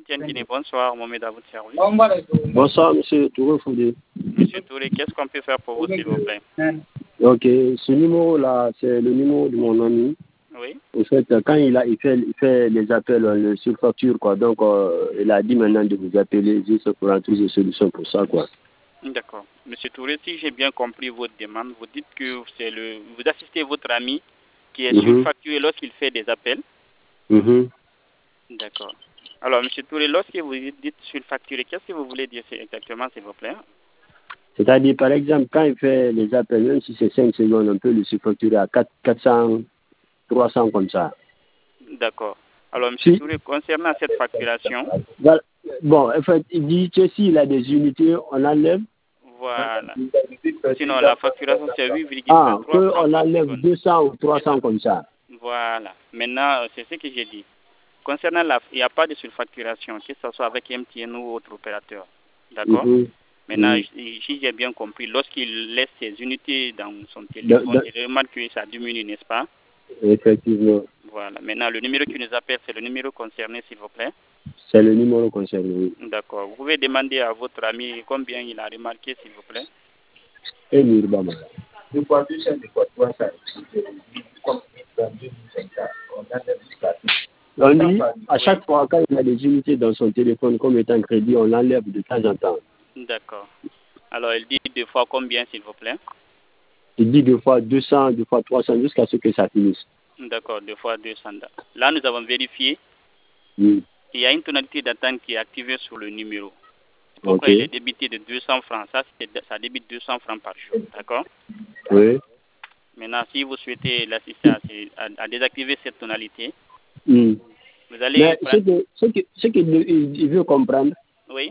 MTN Guinée, bonsoir, Mohamed à votre service. Bonsoir, monsieur Touré Foudé. Monsieur Touré, qu'est-ce qu'on peut faire pour vous, s'il vous plaît? Ok, ce numéro-là, c'est le numéro de mon ami. Oui. En fait, quand il fait les appels sur facture, quoi. Donc, il a dit maintenant de vous appeler juste pour en trouver des solutions pour ça, quoi. D'accord. Monsieur Touré, si j'ai bien compris votre demande, vous dites que vous assistez votre ami qui est surfacturé lorsqu'il fait des appels. D'accord. Alors, monsieur Touré, lorsque vous dites surfacturé, qu'est-ce que vous voulez dire exactement, s'il vous plaît? C'est-à-dire, par exemple, quand il fait les appels, même si c'est 5 secondes, on peut le surfacturer à 400, 300 comme ça. D'accord. Alors, monsieur Touré, concernant cette facturation... Voilà. Bon, en fait, il dit que s'il a des unités, on enlève. Voilà. Sinon, la facturation, c'est 8,3 francs. On enlève 200 ou 300 comme ça. Voilà. Maintenant, c'est ce que j'ai dit. Concernant il n'y a pas de surfacturation, que ce soit avec MTN ou autre opérateur. D'accord? Maintenant, si j'ai bien compris, lorsqu'il laisse ses unités dans son téléphone, il remarque que ça diminue, n'est-ce pas? Effectivement. Voilà. Maintenant, le numéro qui nous appelle, c'est le numéro concerné, s'il vous plaît. C'est le numéro concerné, oui. D'accord. Vous pouvez demander à votre ami combien il a remarqué, s'il vous plaît. On dit, à chaque fois, quand il a des unités dans son téléphone comme étant crédit, on l'enlève de temps en temps. D'accord. Alors, il dit 2 fois combien, s'il vous plaît? Il dit 2 fois 200, 2 fois 300, jusqu'à ce que ça finisse. D'accord, 2 fois 200. Là, nous avons vérifié. Oui. Il y a une tonalité d'attente qui est activée sur le numéro. Pourquoi il est débité de 200 francs? Ça débite 200 francs par jour. D'accord? Oui. Maintenant, si vous souhaitez l'assister à désactiver cette tonalité, vous allez... Mais ce qu'il veut comprendre, oui.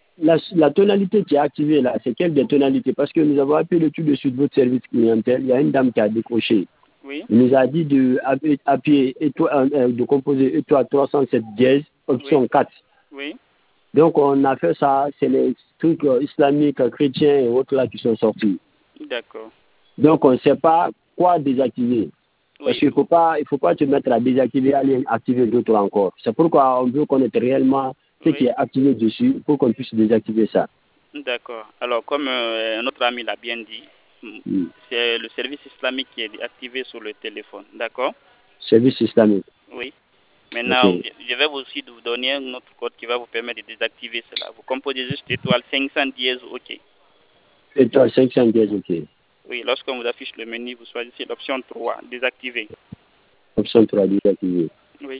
La tonalité qui est activée là, c'est quelle des tonalités? Parce que nous avons appelé tout de suite votre service clientèle. Il y a une dame qui a décroché. Oui. Il nous a dit d'appuyer de composer étoile 307 dièse, option 4. Oui. Donc on a fait ça, c'est les trucs islamiques, chrétiens et autres là qui sont sortis. D'accord. Donc on ne sait pas quoi désactiver. Parce qu'il ne faut pas te mettre à désactiver, aller activer d'autres encore. C'est pourquoi on veut connaître réellement ce qui est activé dessus pour qu'on puisse désactiver ça. D'accord. Alors, comme notre ami l'a bien dit, c'est le service islamique qui est activé sur le téléphone. D'accord? Service islamique. Oui. Maintenant, je vais aussi vous donner un autre code qui va vous permettre de désactiver cela. Vous composez juste étoile 500 dièse OK. Étoile 500 dièse OK. Oui, lorsqu'on vous affiche le menu, vous choisissez l'option 3, désactiver. Option 3, désactiver. Oui.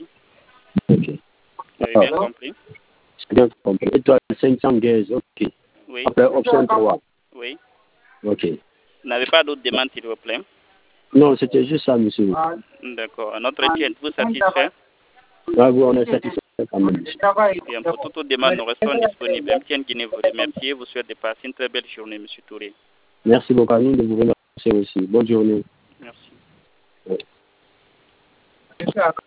OK. Vous avez bien compris? J'ai bien compris. Étoile 500 dièse OK. Oui. Après, option 3. Oui. OK. Vous n'avez pas d'autres demandes, s'il vous plaît? Non, c'était juste ça, monsieur. D'accord. Notre étude vous satisfait? Oui, on est satisfait quand même. Bien, pour toute autre demande, nous restons disponibles. MTN Guinée vous remercie et vous souhaite de passer une très belle journée, monsieur Touré. Merci beaucoup à nous de vous remercier aussi. Bonne journée. Merci. Oui.